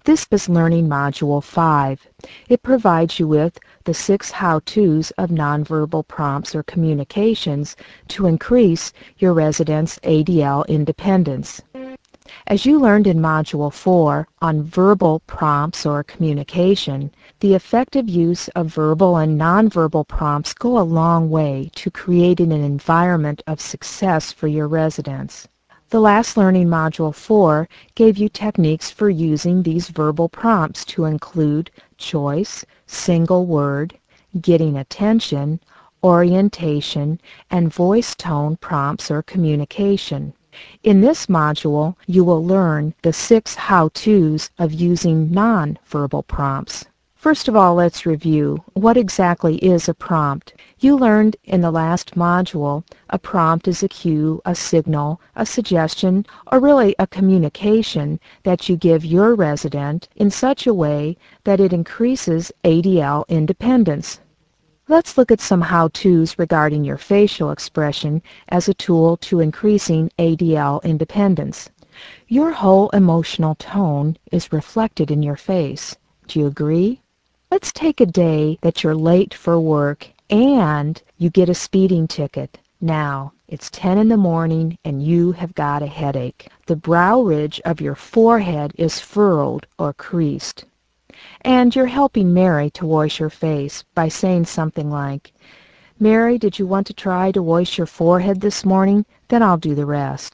This is Learning Module 5. It provides you with the 6 how-tos of nonverbal prompts or communications to increase your residents' ADL independence. As you learned in Module 4 on verbal prompts or communication, the effective use of verbal and nonverbal prompts go a long way to creating an environment of success for your residents. The last Learning Module 4 gave you techniques for using these verbal prompts to include choice, single word, getting attention, orientation, and voice tone prompts or communication. In this module, you will learn the 6 how-tos of using non-verbal prompts. First of all, let's review what exactly is a prompt. You learned in the last module a prompt is a cue, a signal, a suggestion, or really a communication that you give your resident in such a way that it increases ADL independence. Let's look at some how-tos regarding your facial expression as a tool to increasing ADL independence. Your whole emotional tone is reflected in your face. Do you agree? Let's take a day that you're late for work and you get a speeding ticket. Now, it's 10 in the morning and you have got a headache. The brow ridge of your forehead is furrowed or creased. And you're helping Mary to wash her face by saying something like, "Mary, did you want to try to wash your forehead this morning? Then I'll do the rest."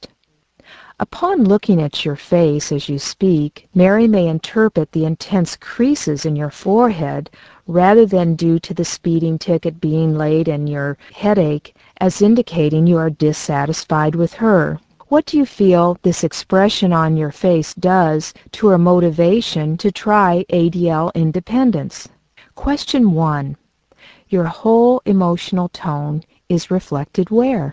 Upon looking at your face as you speak, Mary may interpret the intense creases in your forehead rather than due to the speeding ticket being late and your headache as indicating you are dissatisfied with her. What do you feel this expression on your face does to her motivation to try ADL independence? Question 1. Your whole emotional tone is reflected where?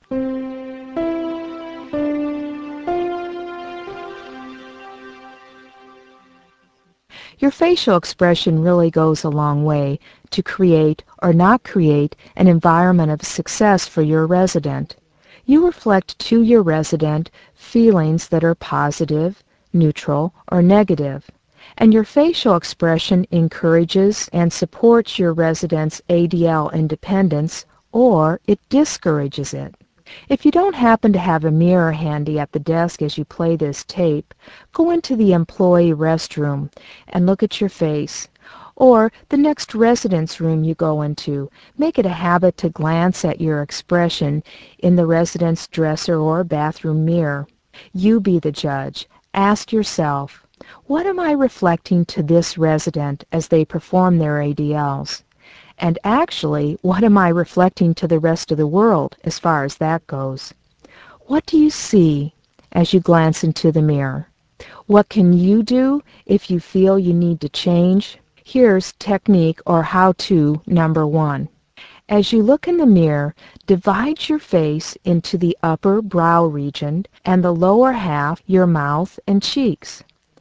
Your facial expression really goes a long way to create or not create an environment of success for your resident. You reflect to your resident feelings that are positive, neutral, or negative, and your facial expression encourages and supports your resident's ADL independence, or it discourages it. If you don't happen to have a mirror handy at the desk as you play this tape, go into the employee restroom and look at your face. Or the next residence room you go into, make it a habit to glance at your expression in the resident's dresser or bathroom mirror. You be the judge. Ask yourself, what am I reflecting to this resident as they perform their ADLs? And actually, what am I reflecting to the rest of the world as far as that goes? What do you see as you glance into the mirror? What can you do if you feel you need to change? Here's technique or how-to number 1. As you look in the mirror, divide your face into the upper brow region and the lower half, your mouth and cheeks.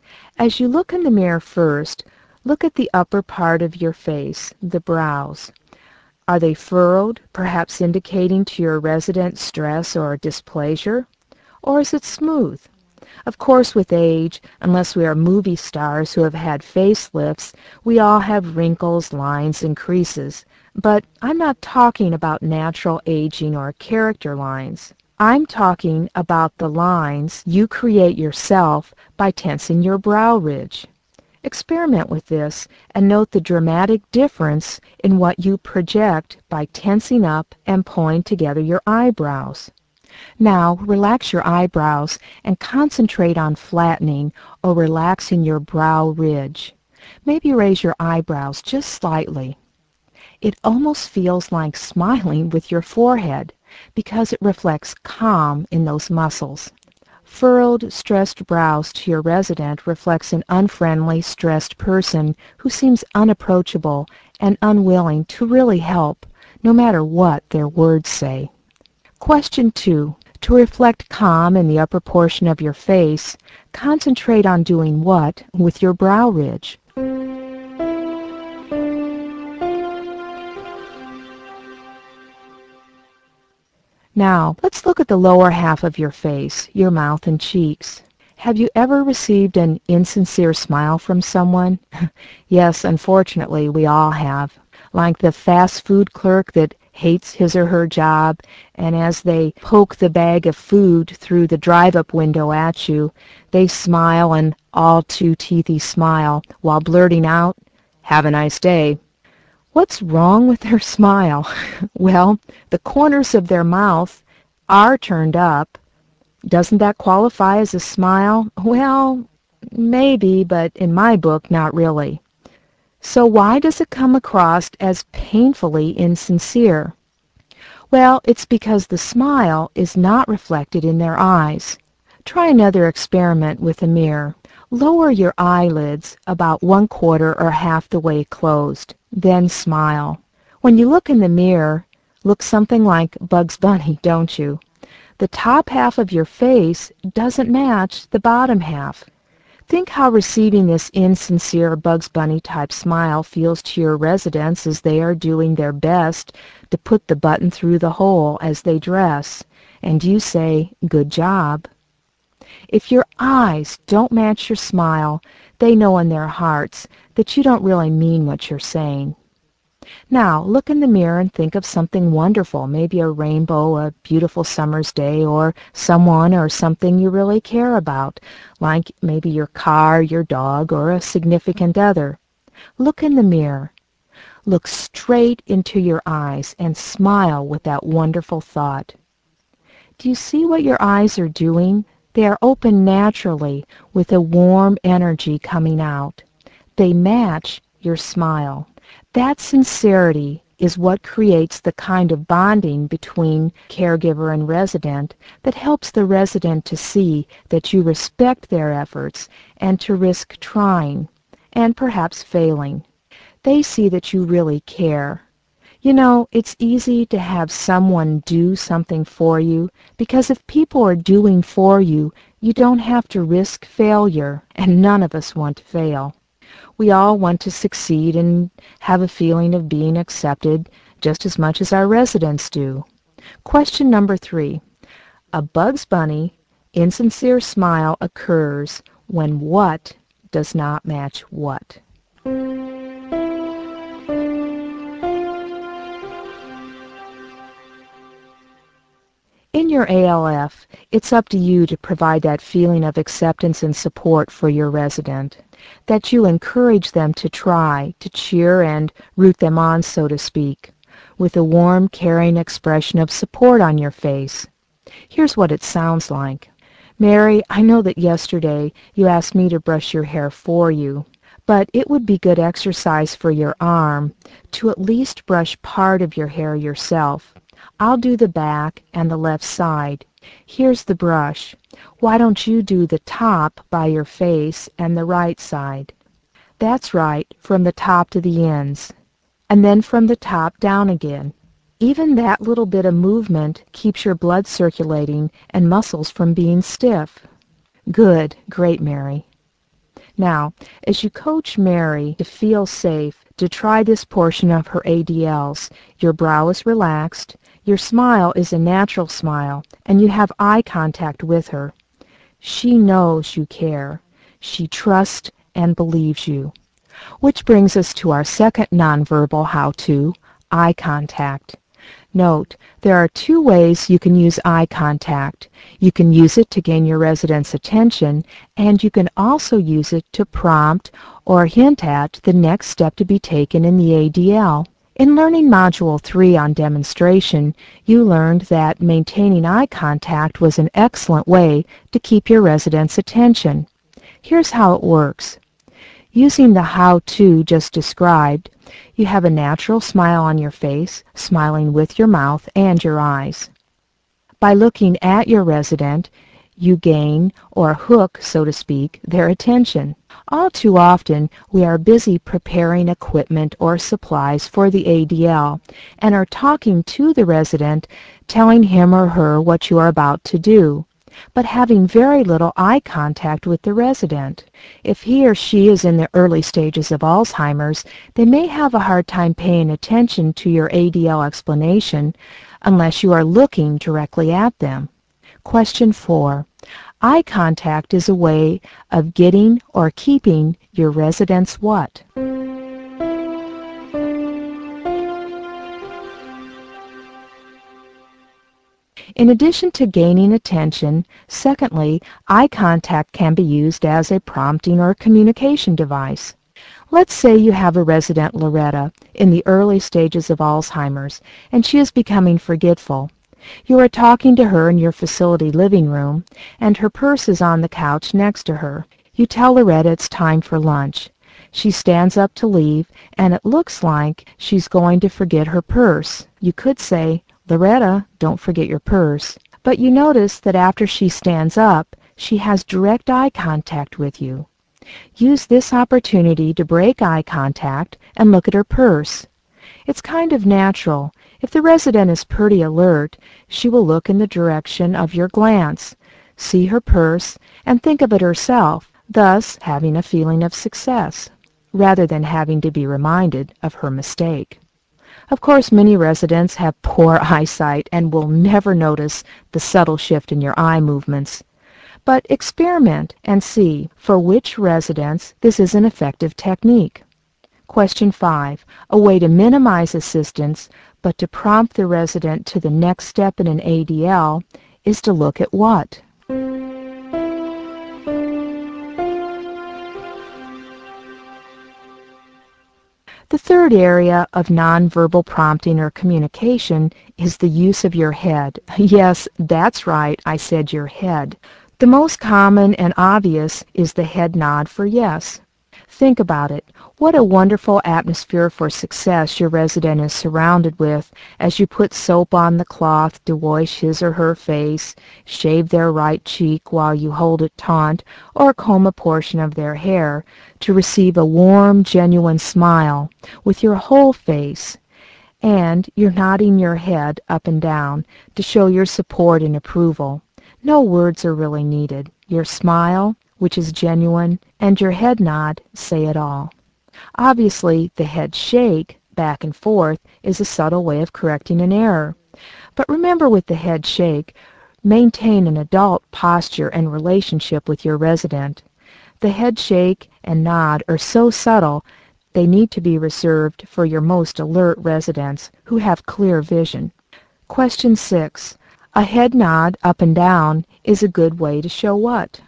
As you look in the mirror first, look at the upper part of your face, the brows. Are they furrowed, perhaps indicating to your resident stress or displeasure? Or is it smooth? Of course, with age, unless we are movie stars who have had facelifts, we all have wrinkles, lines, and creases. But I'm not talking about natural aging or character lines. I'm talking about the lines you create yourself by tensing your brow ridge. Experiment with this and note the dramatic difference in what you project by tensing up and pulling together your eyebrows. Now, relax your eyebrows and concentrate on flattening or relaxing your brow ridge. Maybe raise your eyebrows just slightly. It almost feels like smiling with your forehead because it reflects calm in those muscles. Furrowed, stressed brows to your resident reflects an unfriendly, stressed person who seems unapproachable and unwilling to really help, no matter what their words say. Question 2. To reflect calm in the upper portion of your face, concentrate on doing what with your brow ridge? Now, let's look at the lower half of your face, your mouth and cheeks. Have you ever received an insincere smile from someone? Yes, unfortunately, we all have. Like the fast food clerk that hates his or her job, and as they poke the bag of food through the drive-up window at you, they smile an all-too-teethy smile while blurting out, "Have a nice day." What's wrong with their smile? Well, the corners of their mouth are turned up. Doesn't that qualify as a smile? Well, maybe, but in my book, not really. So why does it come across as painfully insincere? Well, it's because the smile is not reflected in their eyes. Try another experiment with a mirror. Lower your eyelids about 1/4 or half the way closed, then smile. When you look in the mirror, look something like Bugs Bunny, don't you? The top half of your face doesn't match the bottom half. Think how receiving this insincere Bugs Bunny type smile feels to your residents as they are doing their best to put the button through the hole as they dress, and you say, "Good job." If your eyes don't match your smile, they know in their hearts that you don't really mean what you're saying. Now, look in the mirror and think of something wonderful, maybe a rainbow, a beautiful summer's day, or someone or something you really care about, like maybe your car, your dog, or a significant other. Look in the mirror. Look straight into your eyes and smile with that wonderful thought. Do you see what your eyes are doing? They are open naturally with a warm energy coming out. They match your smile. That sincerity is what creates the kind of bonding between caregiver and resident that helps the resident to see that you respect their efforts and to risk trying and perhaps failing. They see that you really care. You know, it's easy to have someone do something for you because if people are doing for you, you don't have to risk failure, and none of us want to fail. We all want to succeed and have a feeling of being accepted just as much as our residents do. Question number 3. A Bugs Bunny insincere smile occurs when what does not match what? In your ALF, it's up to you to provide that feeling of acceptance and support for your resident, that you encourage them to try, to cheer and root them on, so to speak, with a warm, caring expression of support on your face. Here's what it sounds like. "Mary, I know that yesterday you asked me to brush your hair for you, but it would be good exercise for your arm to at least brush part of your hair yourself. I'll do the back and the left side. Here's the brush. Why don't you do the top by your face and the right side?" That's right, from the top to the ends, and then from the top down again. Even that little bit of movement keeps your blood circulating and muscles from being stiff. Good, great, Mary. Now, as you coach Mary to feel safe to try this portion of her ADLs, your brow is relaxed, your smile is a natural smile, and you have eye contact with her. She knows you care. She trusts and believes you. Which brings us to our second nonverbal how-to, eye contact. Note, there are 2 ways you can use eye contact. You can use it to gain your residents' attention, and you can also use it to prompt or hint at the next step to be taken in the ADL. In Learning Module 3 on demonstration, you learned that maintaining eye contact was an excellent way to keep your residents' attention. Here's how it works. Using the how-to just described, you have a natural smile on your face, smiling with your mouth and your eyes. By looking at your resident, you gain, or hook, so to speak, their attention. All too often, we are busy preparing equipment or supplies for the ADL and are talking to the resident, telling him or her what you are about to do, but having very little eye contact with the resident. If he or she is in the early stages of Alzheimer's, they may have a hard time paying attention to your ADL explanation unless you are looking directly at them. Question 4. Eye contact is a way of getting or keeping your residents what? In addition to gaining attention, secondly, eye contact can be used as a prompting or communication device. Let's say you have a resident, Loretta, in the early stages of Alzheimer's, and she is becoming forgetful. You are talking to her in your facility living room, and her purse is on the couch next to her. You tell Loretta it's time for lunch. She stands up to leave, and it looks like she's going to forget her purse. You could say, "Loretta, don't forget your purse." But you notice that after she stands up, she has direct eye contact with you. Use this opportunity to break eye contact and look at her purse. It's kind of natural. If the resident is pretty alert, she will look in the direction of your glance, see her purse, and think of it herself, thus having a feeling of success, rather than having to be reminded of her mistake. Of course, many residents have poor eyesight and will never notice the subtle shift in your eye movements. But experiment and see for which residents this is an effective technique. Question 5. A way to minimize assistance, but to prompt the resident to the next step in an ADL, is to look at what? The third area of nonverbal prompting or communication is the use of your head. Yes, that's right, I said your head. The most common and obvious is the head nod for yes. Think about it. What a wonderful atmosphere for success your resident is surrounded with as you put soap on the cloth to wash his or her face, shave their right cheek while you hold it taut, or comb a portion of their hair, to receive a warm, genuine smile with your whole face. And you're nodding your head up and down to show your support and approval. No words are really needed. Your smile, which is genuine, and your head nod say it all. Obviously, the head shake, back and forth, is a subtle way of correcting an error. But remember, with the head shake, maintain an adult posture and relationship with your resident. The head shake and nod are so subtle, they need to be reserved for your most alert residents who have clear vision. Question 6. A head nod up and down is a good way to show what?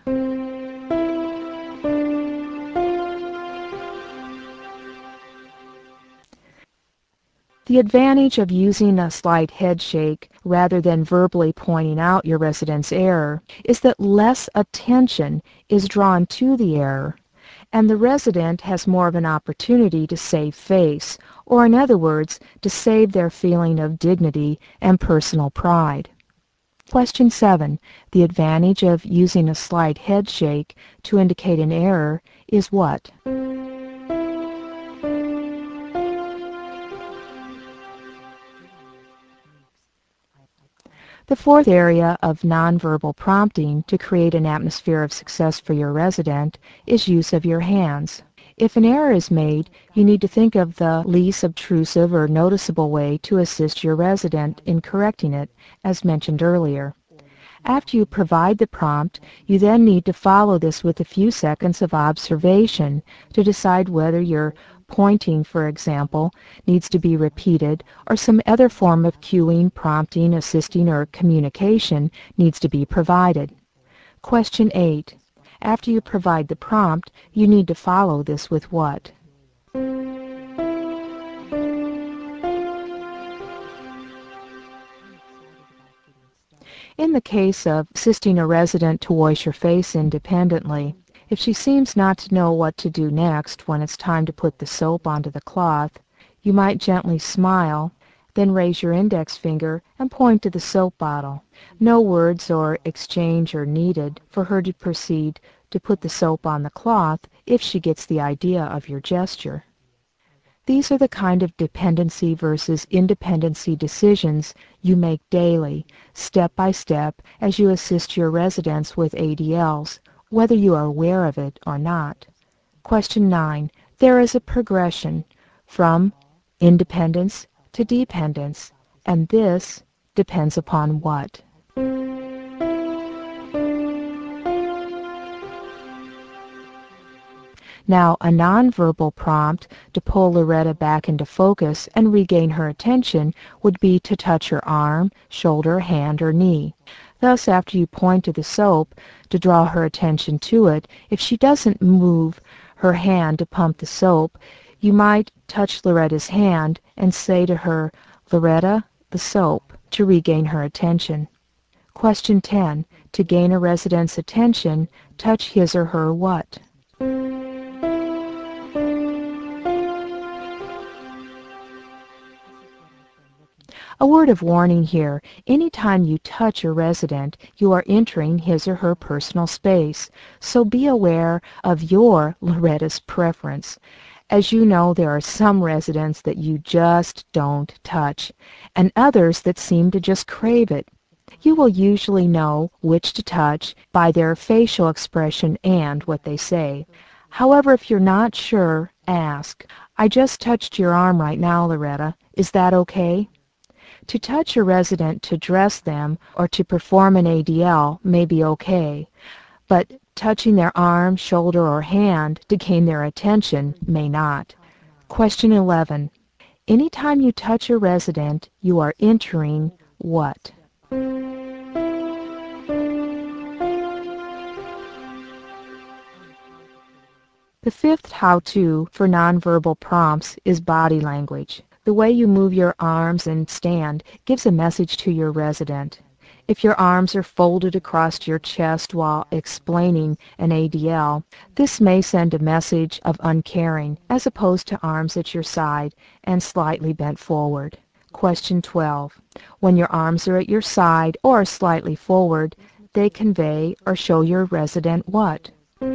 The advantage of using a slight head shake rather than verbally pointing out your resident's error is that less attention is drawn to the error, and the resident has more of an opportunity to save face, or in other words, to save their feeling of dignity and personal pride. Question 7. The advantage of using a slight head shake to indicate an error is what? The fourth area of nonverbal prompting to create an atmosphere of success for your resident is use of your hands. If an error is made, you need to think of the least obtrusive or noticeable way to assist your resident in correcting it, as mentioned earlier. After you provide the prompt, you then need to follow this with a few seconds of observation to decide whether your pointing, for example, needs to be repeated, or some other form of cueing, prompting, assisting, or communication needs to be provided. Question 8. After you provide the prompt, you need to follow this with what? In the case of assisting a resident to wash her face independently, if she seems not to know what to do next when it's time to put the soap onto the cloth, you might gently smile, then raise your index finger and point to the soap bottle. No words or exchange are needed for her to proceed to put the soap on the cloth if she gets the idea of your gesture. These are the kind of dependency versus independency decisions you make daily, step by step, as you assist your residents with ADLs, whether you are aware of it or not. Question 9. There is a progression from independence to dependence, and this depends upon what? Now, a nonverbal prompt to pull Loretta back into focus and regain her attention would be to touch her arm, shoulder, hand, or knee. Thus, after you point to the soap to draw her attention to it, if she doesn't move her hand to pump the soap, you might touch Loretta's hand and say to her, "Loretta, the soap," to regain her attention. Question 10. To gain a resident's attention, touch his or her what? A word of warning here. Anytime you touch a resident, you are entering his or her personal space, so be aware of your Loretta's preference. As you know, there are some residents that you just don't touch, and others that seem to just crave it. You will usually know which to touch by their facial expression and what they say. However, if you're not sure, ask, "I just touched your arm right now, Loretta. Is that okay?" To touch a resident to dress them or to perform an ADL may be okay, but touching their arm, shoulder, or hand to gain their attention may not. Question 11. Anytime you touch a resident, you are entering what? The fifth how-to for nonverbal prompts is body language. The way you move your arms and stand gives a message to your resident. If your arms are folded across your chest while explaining an ADL, this may send a message of uncaring as opposed to arms at your side and slightly bent forward. Question 12. When your arms are at your side or slightly forward, they convey or show your resident what?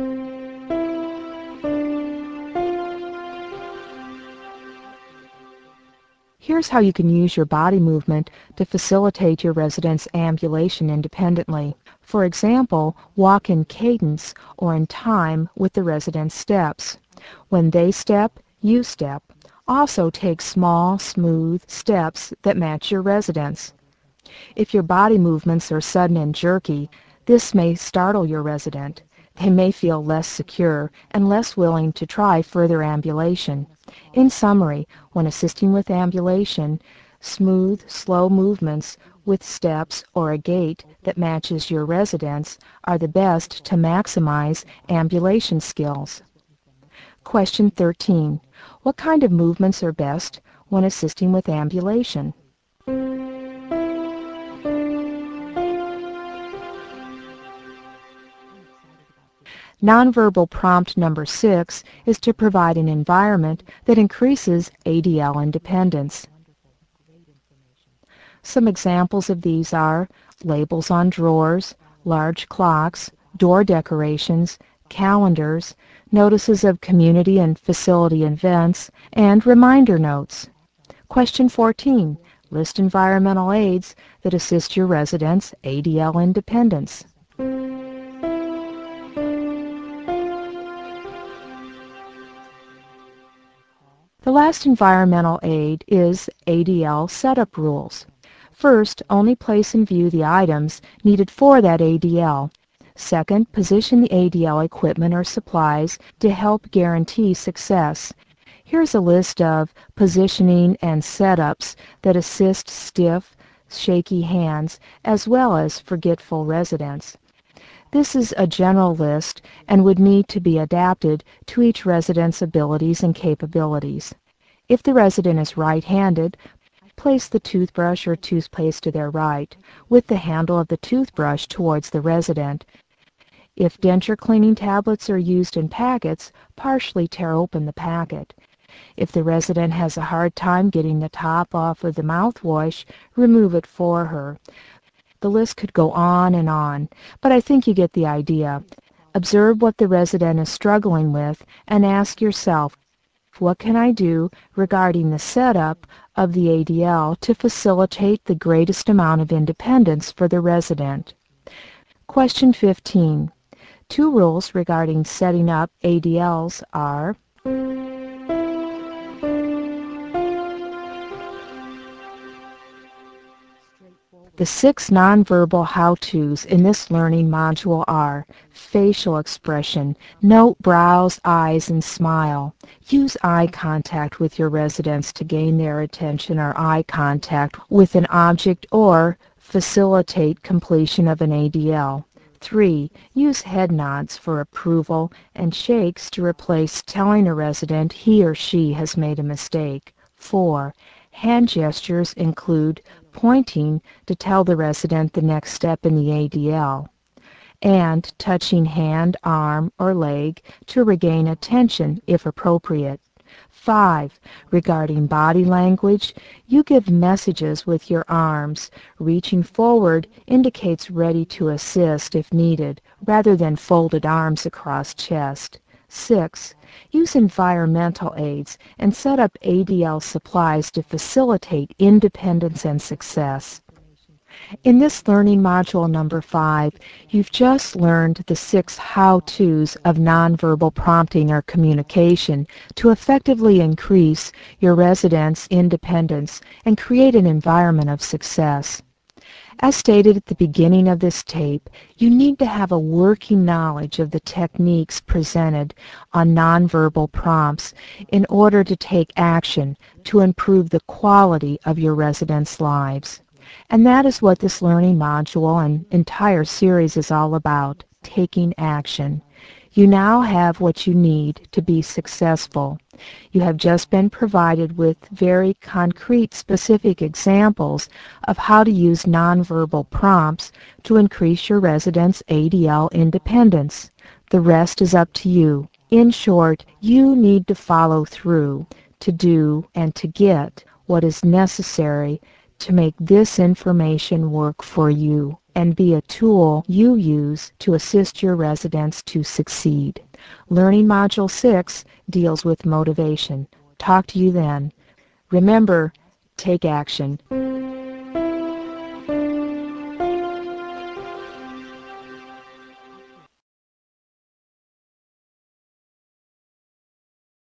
Here's how you can use your body movement to facilitate your resident's ambulation independently. For example, walk in cadence or in time with the resident's steps. When they step, you step. Also take small, smooth steps that match your residents. If your body movements are sudden and jerky, this may startle your resident. They may feel less secure and less willing to try further ambulation. In summary, when assisting with ambulation, smooth, slow movements with steps or a gait that matches your residents are the best to maximize ambulation skills. Question 13. What kind of movements are best when assisting with ambulation? Nonverbal prompt number 6 is to provide an environment that increases ADL independence. Some examples of these are labels on drawers, large clocks, door decorations, calendars, notices of community and facility events, and reminder notes. Question 14. List environmental aids that assist your residents' ADL independence. The last environmental aid is ADL setup rules. First, only place and view the items needed for that ADL. Second, position the ADL equipment or supplies to help guarantee success. Here's a list of positioning and setups that assist stiff, shaky hands as well as forgetful residents. This is a general list and would need to be adapted to each resident's abilities and capabilities. If the resident is right-handed, place the toothbrush or toothpaste to their right, with the handle of the toothbrush towards the resident. If denture cleaning tablets are used in packets, partially tear open the packet. If the resident has a hard time getting the top off of the mouthwash, remove it for her. The list could go on, but I think you get the idea. Observe what the resident is struggling with and ask yourself, what can I do regarding the setup of the ADL to facilitate the greatest amount of independence for the resident? Question 15. 2 rules regarding setting up ADLs are: The 6 nonverbal how-tos in this learning module are facial expression. Note brows, eyes, and smile. Use eye contact with your residents to gain their attention or eye contact with an object or facilitate completion of an ADL. 3. Use head nods for approval and shakes to replace telling a resident he or she has made a mistake. 4. Hand gestures include pointing to tell the resident the next step in the ADL, and touching hand, arm, or leg to regain attention if appropriate. 5. Regarding body language, you give messages with your arms. Reaching forward indicates ready to assist if needed, rather than folded arms across chest. 6. Use environmental aids and set up ADL supplies to facilitate independence and success. In this learning module number 5, you've just learned the 6 how-tos of nonverbal prompting or communication to effectively increase your residents' independence and create an environment of success. As stated at the beginning of this tape, you need to have a working knowledge of the techniques presented on nonverbal prompts in order to take action to improve the quality of your residents' lives. And that is what this learning module and entire series is all about, taking action. You now have what you need to be successful. You have just been provided with very concrete, specific examples of how to use nonverbal prompts to increase your residents' ADL independence. The rest is up to you. In short, you need to follow through, to do and to get what is necessary to make this information work for you and be a tool you use to assist your residents to succeed. Learning Module 6 deals with motivation. Talk to you then. Remember, take action.